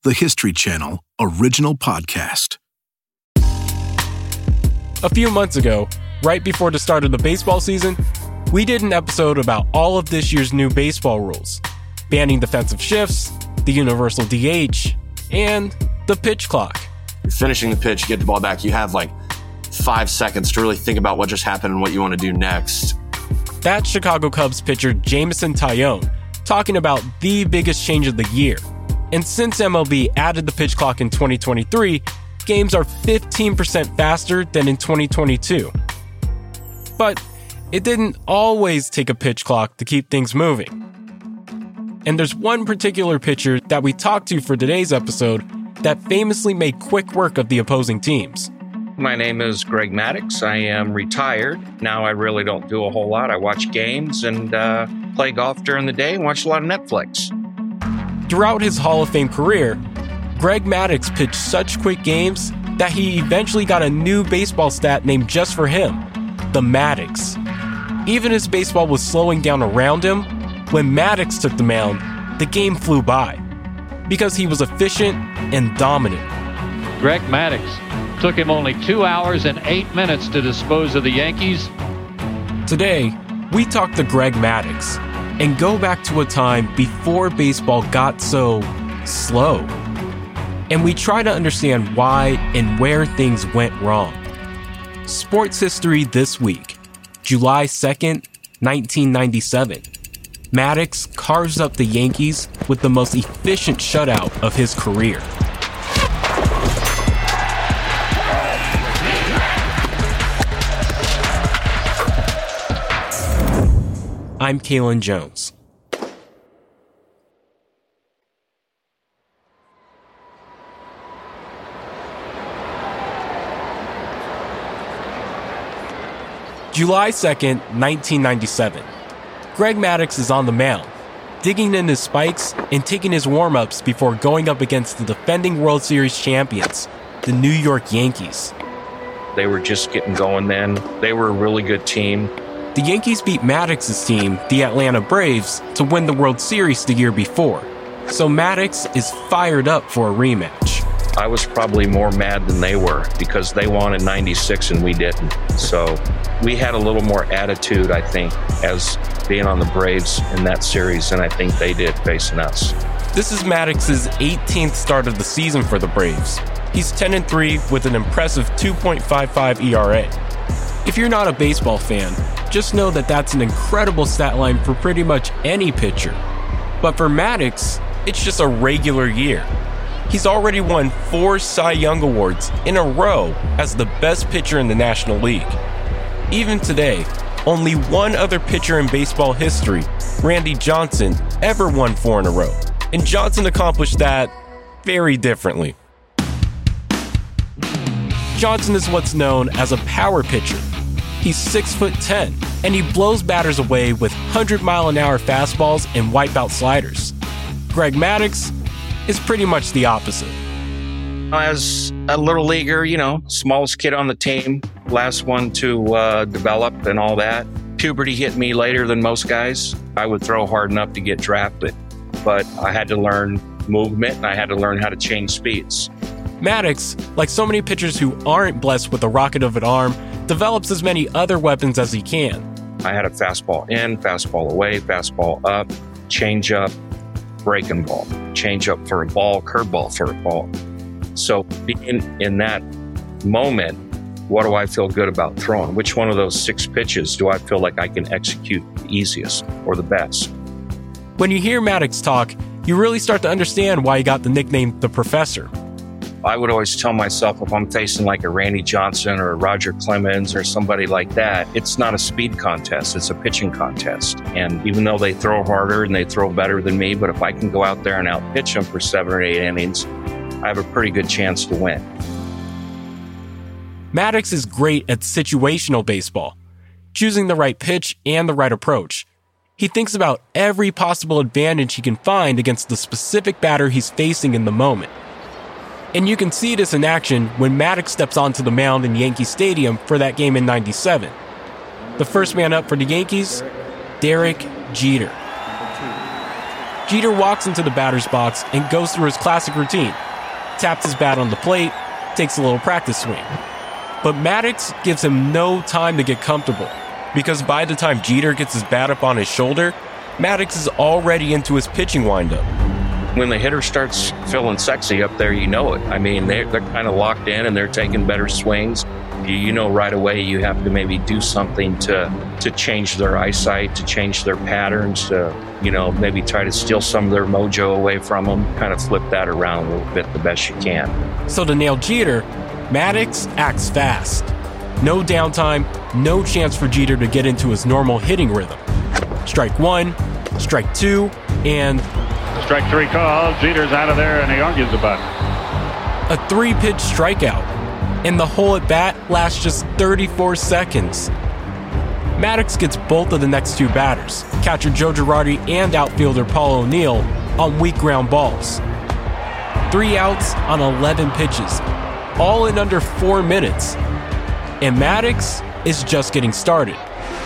the History Channel original podcast. A few months ago, right before the start of the baseball season, we did an episode about all of this year's new baseball rules, banning defensive shifts, the universal DH, and the pitch clock. You're finishing the pitch, you get the ball back, you have like 5 seconds to really think about what just happened and what you want to do next. That's Chicago Cubs pitcher Jameson Taillon talking about the biggest change of the year. And since MLB added the pitch clock in 2023, games are 15% faster than in 2022. But it didn't always take a pitch clock to keep things moving. And there's one particular pitcher that we talked to for today's episode that famously made quick work of the opposing teams. My name is Greg Maddux. I am retired. Now I really don't do a whole lot. I watch games and play golf during the day and watch a lot of Netflix. Throughout his Hall of Fame career, Greg Maddux pitched such quick games that he eventually got a new baseball stat named just for him, the Maddux. Even as baseball was slowing down around him, when Maddux took the mound, the game flew by because he was efficient and dominant. Greg Maddux took him only 2 hours and 8 minutes to dispose of the Yankees. Today, we talk to Greg Maddux and go back to a time before baseball got so slow. And we try to understand why and where things went wrong. Sports history this week, July 2nd, 1997. Maddux carves up the Yankees with the most efficient shutout of his career. I'm Kalen Jones. July 2nd, 1997. Greg Maddux is on the mound, digging in his spikes and taking his warm-ups before going up against the defending World Series champions, the New York Yankees. They were just getting going then. They were a really good team. The Yankees beat Maddux's team, the Atlanta Braves, to win the World Series the year before. So Maddux is fired up for a rematch. I was probably more mad than they were because they won in 96 and we didn't. So we had a little more attitude, I think, as being on the Braves in that series than I think they did facing us. This is Maddux's 18th start of the season for the Braves. He's 10-3 with an impressive 2.55 ERA. If you're not a baseball fan, just know that that's an incredible stat line for pretty much any pitcher. But for Maddux, it's just a regular year. He's already won 4 Cy Young Awards in a row as the best pitcher in the National League. Even today, only one other pitcher in baseball history, Randy Johnson, ever won 4 in a row. And Johnson accomplished that very differently. Johnson is what's known as a power pitcher. He's 6'10", and he blows batters away with 100-mile-an-hour fastballs and wipeout sliders. Greg Maddux is pretty much the opposite. As a little leaguer, smallest kid on the team, last one to develop and all that. Puberty hit me later than most guys. I would throw hard enough to get drafted, but I had to learn movement and I had to learn how to change speeds. Maddux, like so many pitchers who aren't blessed with a rocket of an arm, develops as many other weapons as he can. I had a fastball in, fastball away, fastball up, change up, breaking ball, change up for a ball, curveball for a ball. So being in that moment, what do I feel good about throwing? Which one of those 6 pitches do I feel like I can execute the easiest or the best? When you hear Maddux talk, you really start to understand why he got the nickname The Professor. I would always tell myself if I'm facing like a Randy Johnson or a Roger Clemens or somebody like that, it's not a speed contest, it's a pitching contest. And even though they throw harder and they throw better than me, but if I can go out there and outpitch them for 7 or 8 innings, I have a pretty good chance to win. Maddux is great at situational baseball, choosing the right pitch and the right approach. He thinks about every possible advantage he can find against the specific batter he's facing in the moment. And you can see this in action when Maddux steps onto the mound in Yankee Stadium for that game in '97. The first man up for the Yankees, Derek Jeter. Jeter walks into the batter's box and goes through his classic routine. Taps his bat on the plate, takes a little practice swing. But Maddux gives him no time to get comfortable, because by the time Jeter gets his bat up on his shoulder, Maddux is already into his pitching windup. When the hitter starts feeling sexy up there, you know it. I mean, they're kind of locked in and they're taking better swings. You know right away you have to maybe do something to change their eyesight, to change their patterns, to, maybe try to steal some of their mojo away from them, kind of flip that around a little bit the best you can. So to nail Jeter, Maddux acts fast. No downtime, no chance for Jeter to get into his normal hitting rhythm. Strike one, strike two, and... Strike three call. Jeter's out of there, and he argues about it. A 3-pitch strikeout, and the whole at-bat lasts just 34 seconds. Maddux gets both of the next 2 batters, catcher Joe Girardi and outfielder Paul O'Neill, on weak ground balls. 3 outs on 11 pitches, all in under 4 minutes. And Maddux is just getting started.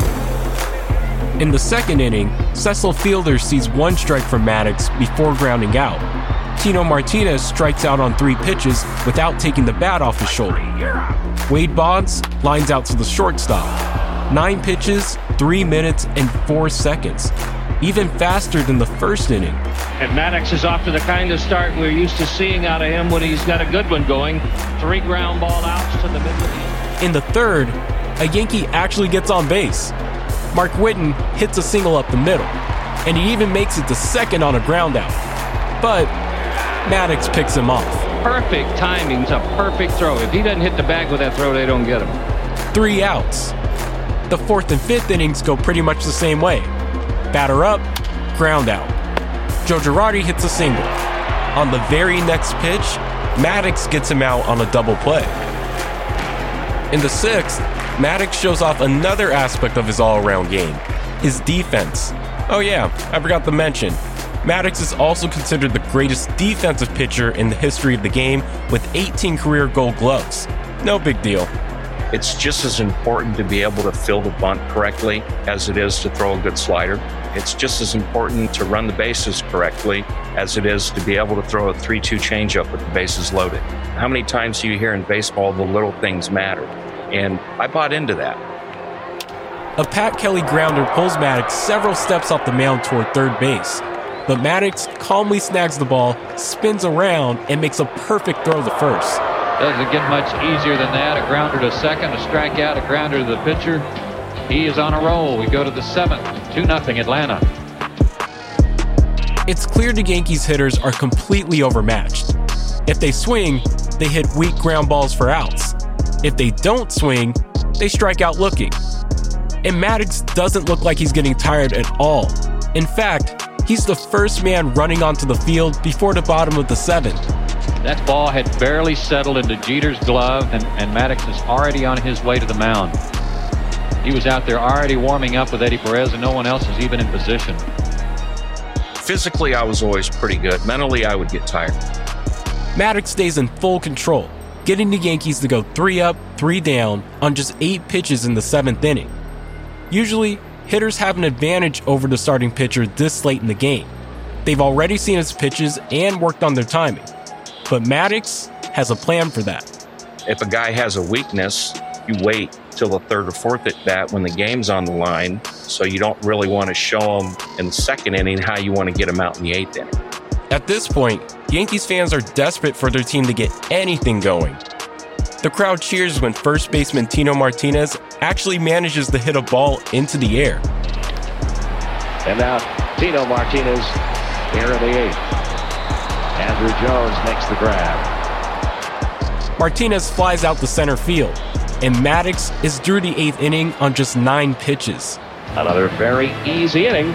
In the second inning, Cecil Fielder sees 1 strike from Maddux before grounding out. Tino Martinez strikes out on 3 pitches without taking the bat off his shoulder. Wade Boggs lines out to the shortstop. 9 pitches, 3 minutes, and 4 seconds. Even faster than the first inning. And Maddux is off to the kind of start we're used to seeing out of him when he's got a good one going. 3 ground ball outs to the middle of the inning. In the third, a Yankee actually gets on base. Mark Whiten hits a single up the middle, and he even makes it to second on a ground out. But Maddux picks him off. Perfect timing. It's a perfect throw. If he doesn't hit the bag with that throw, they don't get him. 3 outs. The fourth and fifth innings go pretty much the same way. Batter up, ground out. Joe Girardi hits a single. On the very next pitch, Maddux gets him out on a double play. In the sixth, Maddux shows off another aspect of his all-around game, his defense. Oh yeah, I forgot to mention, Maddux is also considered the greatest defensive pitcher in the history of the game with 18 career Gold Gloves. No big deal. It's just as important to be able to fill the bunt correctly as it is to throw a good slider. It's just as important to run the bases correctly as it is to be able to throw a 3-2 changeup with the bases loaded. How many times do you hear in baseball the little things matter? And I bought into that. A Pat Kelly grounder pulls Maddux several steps off the mound toward third base, but Maddux calmly snags the ball, spins around, and makes a perfect throw to first. Doesn't get much easier than that. A grounder to second, a strikeout, a grounder to the pitcher. He is on a roll. We go to the 7th, 2-0 Atlanta. It's clear the Yankees hitters are completely overmatched. If they swing, they hit weak ground balls for outs. If they don't swing, they strike out looking. And Maddux doesn't look like he's getting tired at all. In fact, he's the first man running onto the field before the bottom of the 7th. That ball had barely settled into Jeter's glove, and Maddux is already on his way to the mound. He was out there already warming up with Eddie Perez, and no one else is even in position. Physically, I was always pretty good. Mentally, I would get tired. Maddux stays in full control, getting the Yankees to go 3 up, 3 down on just 8 pitches in the 7th inning. Usually, hitters have an advantage over the starting pitcher this late in the game. They've already seen his pitches and worked on their timing. But Maddux has a plan for that. If a guy has a weakness, you wait till the 3rd or 4th at bat when the game's on the line, so you don't really want to show him in the 2nd inning how you want to get him out in the 8th inning. At this point, Yankees fans are desperate for their team to get anything going. The crowd cheers when first baseman Tino Martinez actually manages to hit a ball into the air. And now Tino Martinez here in the 8th. Andrew Jones makes the grab. Martinez flies out to center field, and Maddux is through the 8th inning on just 9 pitches. Another very easy inning.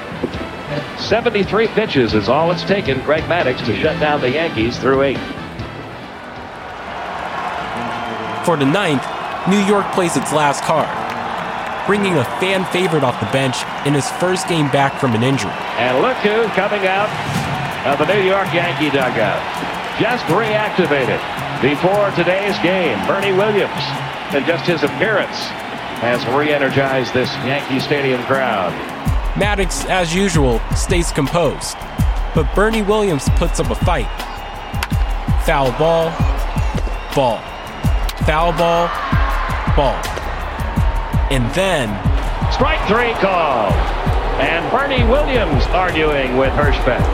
73 pitches is all it's taken Greg Maddux to shut down the Yankees through 8. For the 9th, New York plays its last card, bringing a fan favorite off the bench in his first game back from an injury. And look who's coming out of the New York Yankee dugout. Just reactivated before today's game, Bernie Williams. And just his appearance has re-energized this Yankee Stadium crowd. Maddux, as usual, stays composed. But Bernie Williams puts up a fight. Foul ball, ball. Foul ball, ball. And then... Strike 3 call. And Bernie Williams arguing with Hirschbeck.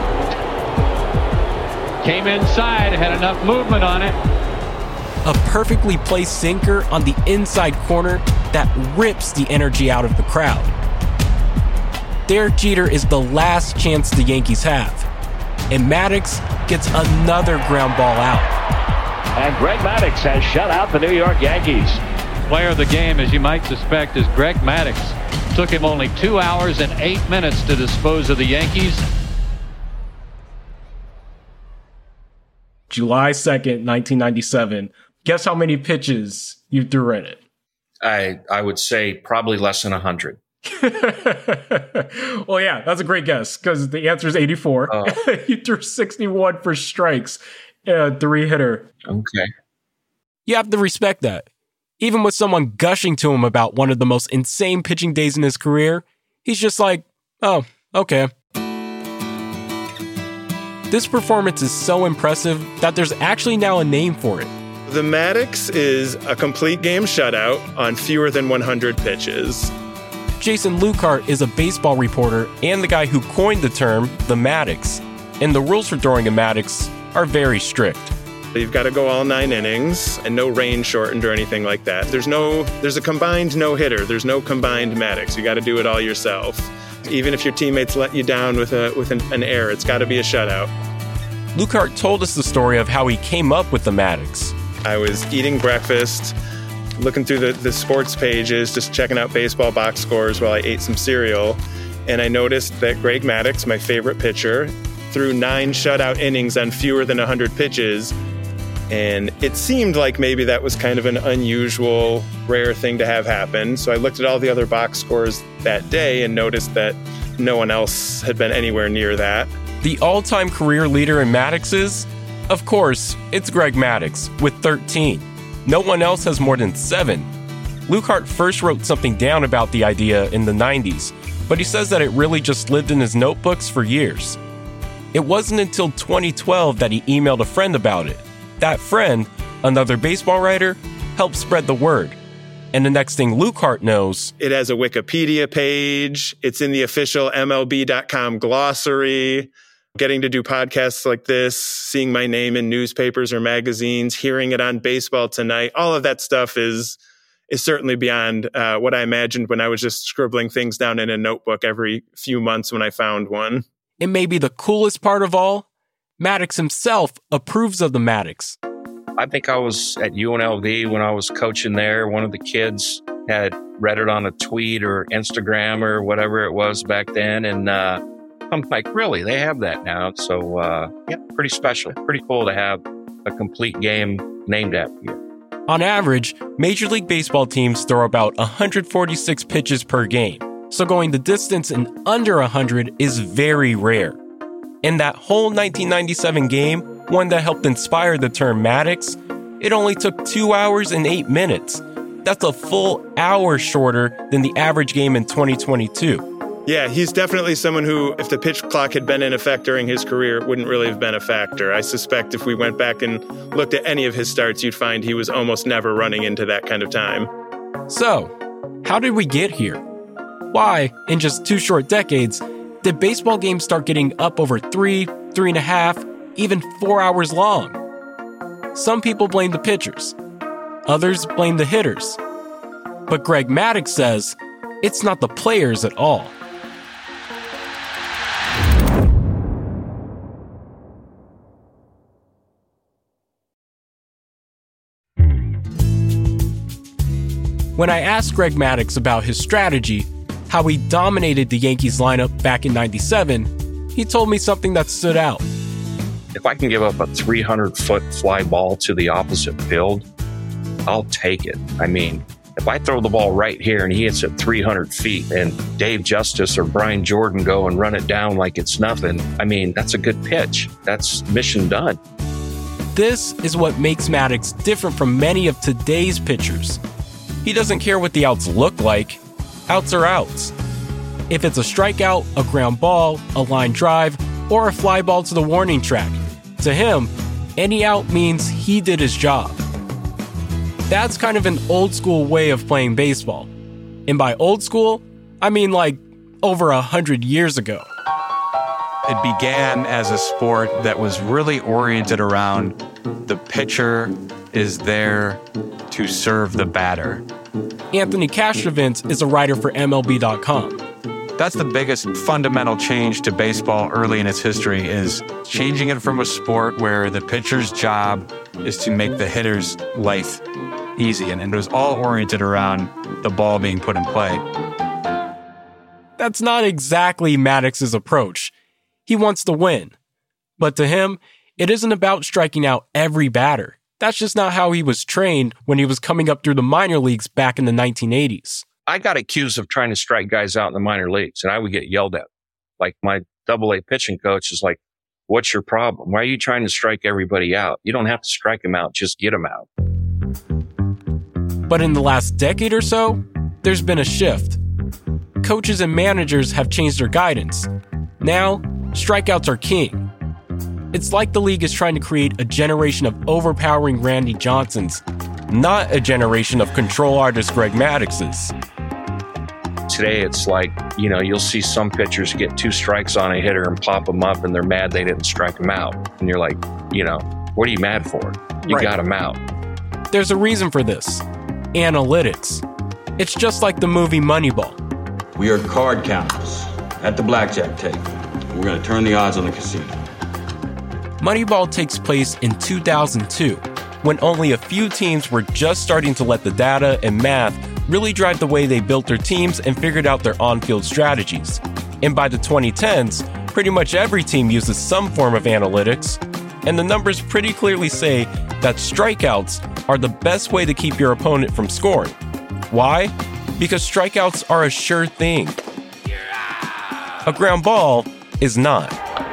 Came inside, had enough movement on it. A perfectly placed sinker on the inside corner that rips the energy out of the crowd. Derek Jeter is the last chance the Yankees have. And Maddux gets another ground ball out. And Greg Maddux has shut out the New York Yankees. Player of the game, as you might suspect, is Greg Maddux. Took him only 2 hours and 8 minutes to dispose of the Yankees. July 2nd, 1997. Guess how many pitches you threw in it? I would say probably less than 100. Well, yeah, that's a great guess because the answer is 84. You threw 61 for strikes, 3-hitter. Okay. You have to respect that. Even with someone gushing to him about one of the most insane pitching days in his career, he's just like, oh, okay. This performance is so impressive that there's actually now a name for it. The Maddux is a complete game shutout on fewer than 100 pitches. Jason Lukehart is a baseball reporter and the guy who coined the term the Maddux. And the rules for throwing a Maddux are very strict. You've got to go all 9 innings and no rain shortened or anything like that. There's a combined no-hitter. There's no combined Maddux. You got to do it all yourself. Even if your teammates let you down with an error, it's got to be a shutout. Lukehart told us the story of how he came up with the Maddux. I was eating breakfast, looking through the sports pages, just checking out baseball box scores while I ate some cereal, and I noticed that Greg Maddux, my favorite pitcher, threw 9 shutout innings on fewer than 100 pitches, and it seemed like maybe that was kind of an unusual, rare thing to have happen. So I looked at all the other box scores that day and noticed that no one else had been anywhere near that. The all-time career leader in Madduxes? Of course, it's Greg Maddux with 13. No one else has more than 7. Lukehart first wrote something down about the idea in the 90s, but he says that it really just lived in his notebooks for years. It wasn't until 2012 that he emailed a friend about it. That friend, another baseball writer, helped spread the word. And the next thing Lukehart knows... It has a Wikipedia page. It's in the official MLB.com glossary. Getting to do podcasts like this, seeing my name in newspapers or magazines, hearing it on Baseball Tonight, all of that stuff is certainly beyond what I imagined when I was just scribbling things down in a notebook every few months when I found one. It may be the coolest part of all. Maddux himself approves of the Maddux. I think I was at UNLV when I was coaching there. One of the kids had read it on a tweet or Instagram or whatever it was back then. And I'm like, really? They have that now? So, yeah, pretty special. Pretty cool to have a complete game named after you. On average, Major League Baseball teams throw about 146 pitches per game. So going the distance in under 100 is very rare. In that whole 1997 game, one that helped inspire the term Maddux, it only took 2 hours and 8 minutes. That's a full hour shorter than the average game in 2022. Yeah, he's definitely someone who, if the pitch clock had been in effect during his career, wouldn't really have been a factor. I suspect if we went back and looked at any of his starts, you'd find he was almost never running into that kind of time. So, how did we get here? Why, in just 2 short decades, did baseball games start getting up over 3, 3.5, even 4 hours long? Some people blame the pitchers. Others blame the hitters. But Greg Maddux says it's not the players at all. When I asked Greg Maddux about his strategy, how he dominated the Yankees lineup back in '97, he told me something that stood out. If I can give up a 300-foot fly ball to the opposite field, I'll take it. I mean, if I throw the ball right here and he hits it 300 feet and Dave Justice or Brian Jordan go and run it down like it's nothing, I mean, that's a good pitch. That's mission done. This is what makes Maddux different from many of today's pitchers. He doesn't care what the outs look like. Outs are outs. If it's a strikeout, a ground ball, a line drive, or a fly ball to the warning track. To him, any out means he did his job. That's kind of an old school way of playing baseball. And by old school, I mean like over 100 years ago. It began as a sport that was really oriented around the pitcher is there to serve the batter. Anthony Castrovince is a writer for MLB.com. That's the biggest fundamental change to baseball early in its history, is changing it from a sport where the pitcher's job is to make the hitter's life easy. And it was all oriented around the ball being put in play. That's not exactly Maddox's approach. He wants to win. But to him, it isn't about striking out every batter. That's just not how he was trained when he was coming up through the minor leagues back in the 1980s. I got accused of trying to strike guys out in the minor leagues, and I would get yelled at. Like my AA pitching coach is like, "What's your problem? Why are you trying to strike everybody out? You don't have to strike them out, just get them out." But in the last decade or so, there's been a shift. Coaches and managers have changed their guidance. Now, strikeouts are king. It's like the league is trying to create a generation of overpowering Randy Johnsons, not a generation of control artist Greg Maddoxes. Today, it's like, you'll see some pitchers get 2 strikes on a hitter and pop them up, and they're mad they didn't strike him out. And you're like, what are you mad for? You got him out. There's a reason for this. Analytics. It's just like the movie Moneyball. We are card counters at the blackjack table. We're going to turn the odds on the casino. Moneyball takes place in 2002, when only a few teams were just starting to let the data and math really drive the way they built their teams and figured out their on-field strategies. And by the 2010s, pretty much every team uses some form of analytics, and the numbers pretty clearly say that strikeouts are the best way to keep your opponent from scoring. Why? Because strikeouts are a sure thing. A ground ball is not.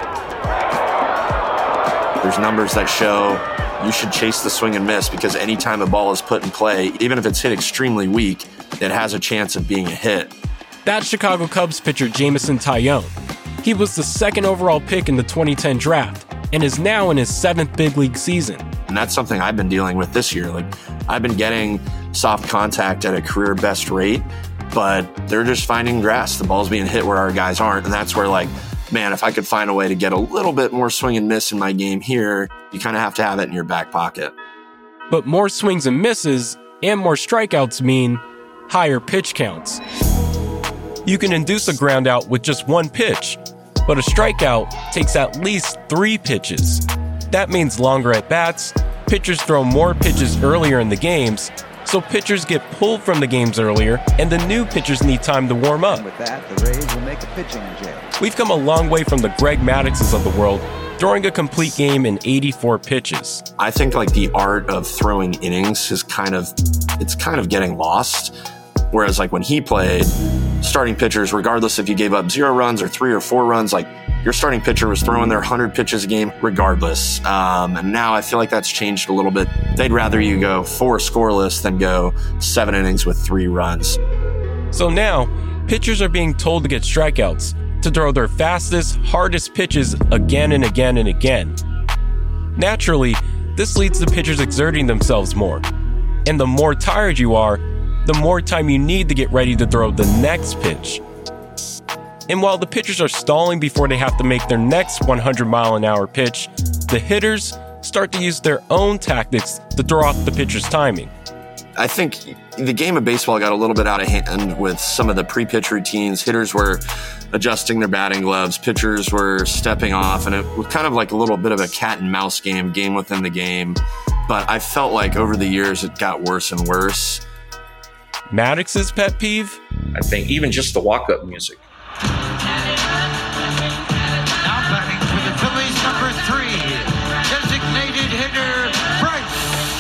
There's numbers that show you should chase the swing and miss, because anytime a ball is put in play, even if it's hit extremely weak, it has a chance of being a hit. That's Chicago Cubs pitcher Jameson Taillon. He was the 2nd overall pick in the 2010 draft and is now in his 7th big league season. And that's something I've been dealing with this year. I've been getting soft contact at a career best rate, but they're just finding grass. The ball's being hit where our guys aren't. And that's where man, if I could find a way to get a little bit more swing and miss in my game here, you kind of have to have it in your back pocket. But more swings and misses and more strikeouts mean higher pitch counts. You can induce a ground out with just 1 pitch, but a strikeout takes at least 3 pitches. That means longer at bats, pitchers throw more pitches earlier in the games, so pitchers get pulled from the games earlier, and the new pitchers need time to warm up. With that, the Rays will make a pitching jail. We've come a long way from the Greg Maddoxes of the world, throwing a complete game in 84 pitches. I think the art of throwing innings is kind of getting lost. Whereas when he played, starting pitchers, regardless if you gave up 0 runs or 3 or 4 runs, your starting pitcher was throwing their 100 pitches a game regardless. And now I feel like that's changed a little bit. They'd rather you go 4 scoreless than go 7 innings with 3 runs. So now, pitchers are being told to get strikeouts, to throw their fastest, hardest pitches again and again and again. Naturally, this leads to pitchers exerting themselves more. And the more tired you are, the more time you need to get ready to throw the next pitch. And while the pitchers are stalling before they have to make their next 100-mile-an-hour pitch, the hitters start to use their own tactics to throw off the pitcher's timing. I think the game of baseball got a little bit out of hand with some of the pre-pitch routines. Hitters were adjusting their batting gloves, pitchers were stepping off, and it was kind of like a little bit of a cat and mouse game within the game. But I felt like over the years it got worse and worse. Maddox's pet peeve? I think even just the walk-up music. Now batting for the Phillies, number 3, designated hitter Bryce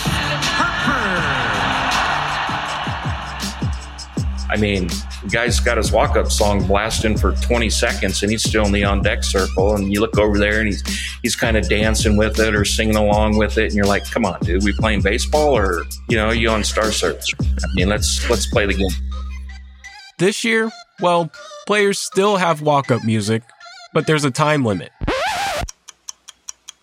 Harper. I mean, the guy's got his walk-up song blasting for 20 seconds, and he's still in the on-deck circle, and you look over there, and he's kind of dancing with it or singing along with it, and you're like, come on, dude, we playing baseball, or, are you on Star Search? I mean, let's play the game. This year, well, players still have walk-up music, but there's a time limit.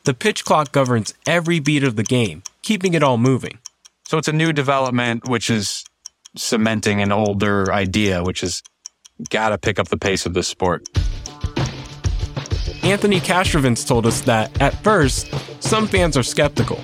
The pitch clock governs every beat of the game, keeping it all moving. So it's a new development, which is cementing an older idea, which is got to pick up the pace of this sport. Anthony Castrovince told us that, at first, some fans are skeptical.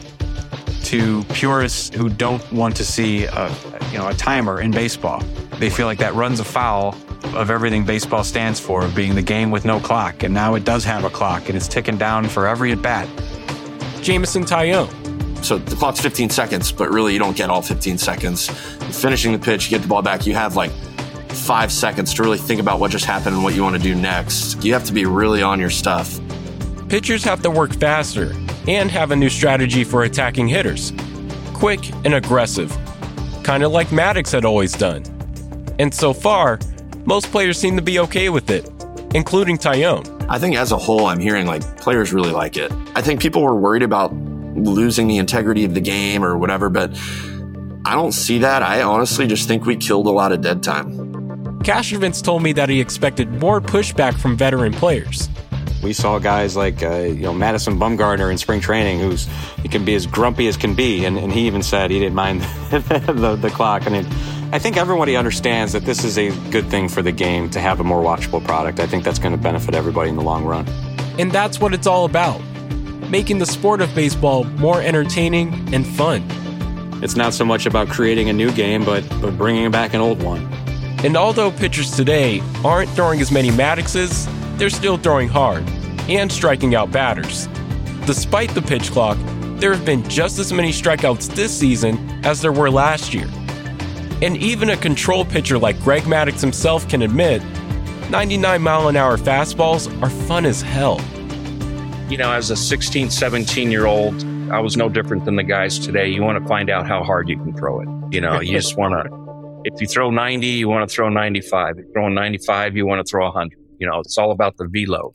To purists who don't want to see a timer in baseball, they feel like that runs afoul of everything baseball stands for, being the game with no clock. And now it does have a clock, and it's ticking down for every at-bat. Jameson Taillon. So the clock's 15 seconds, but really you don't get all 15 seconds. You're finishing the pitch, you get the ball back, you have like 5 seconds to really think about what just happened and what you want to do next. You have to be really on your stuff. Pitchers have to work faster and have a new strategy for attacking hitters. Quick and aggressive. Kind of like Maddux had always done. And so far, most players seem to be okay with it, including Taillon. I think as a whole, I'm hearing like players really like it. I think people were worried about losing the integrity of the game or whatever, but I don't see that. I honestly just think we killed a lot of dead time. Castrovince told me that he expected more pushback from veteran players. We saw guys like Madison Bumgarner in spring training, he can be as grumpy as can be, and he even said he didn't mind the clock. I mean, I think everybody understands that this is a good thing for the game to have a more watchable product. I think that's going to benefit everybody in the long run. And that's what it's all about, making the sport of baseball more entertaining and fun. It's not so much about creating a new game, but bringing back an old one. And although pitchers today aren't throwing as many Madduxes, they're still throwing hard and striking out batters. Despite the pitch clock, there have been just as many strikeouts this season as there were last year. And even a control pitcher like Greg Maddux himself can admit, 99-mile-an-hour fastballs are fun as hell. As a 16, 17-year-old, I was no different than the guys today. You want to find out how hard you can throw it. You just want to, if you throw 90, you want to throw 95. If you're throwing 95, you want to throw 100. It's all about the velo.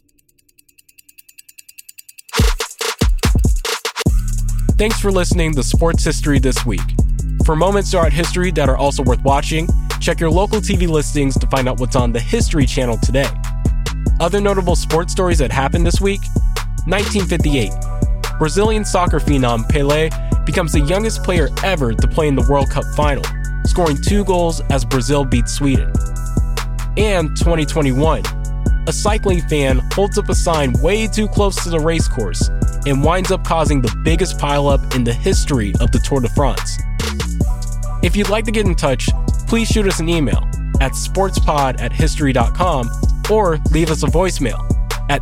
Thanks for listening to Sports History This Week. For moments throughout history that are also worth watching, check your local TV listings to find out what's on the History Channel today. Other notable sports stories that happened this week: 1958. Brazilian soccer phenom Pelé becomes the youngest player ever to play in the World Cup final, scoring 2 goals as Brazil beats Sweden. And 2021. A cycling fan holds up a sign way too close to the race course and winds up causing the biggest pileup in the history of the Tour de France. If you'd like to get in touch, please shoot us an email at sportspod@history.com or leave us a voicemail at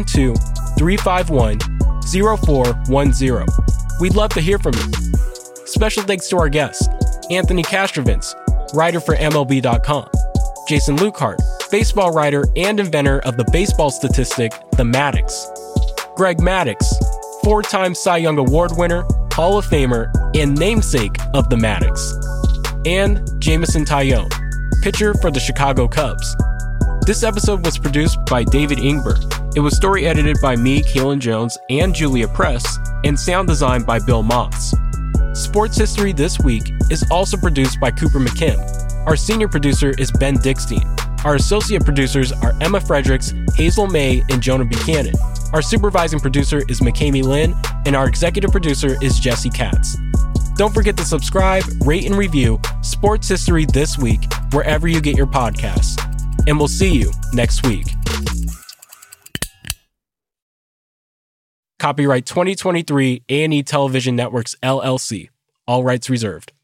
212-351-0410. We'd love to hear from you. Special thanks to our guests, Anthony Castrovince, writer for MLB.com, Jason Lukehart, baseball writer and inventor of the baseball statistic, the Maddux, Greg Maddux, 4-time Cy Young Award winner, Hall of Famer, and namesake of the Maddux, and Jameson Taillon, pitcher for the Chicago Cubs. This episode was produced by David Ingber. It was story edited by me, Kaylin Jones, and Julia Press, and sound designed by Bill Moss. Sports History This Week is also produced by Cooper McKim. Our senior producer is Ben Dickstein. Our associate producers are Emma Fredericks, Hazel May, and Jonah Buchanan. Our supervising producer is McKamey Lynn, and our executive producer is Jesse Katz. Don't forget to subscribe, rate, and review Sports History This Week wherever you get your podcasts. And we'll see you next week. Copyright 2023 A&E Television Networks, LLC. All rights reserved.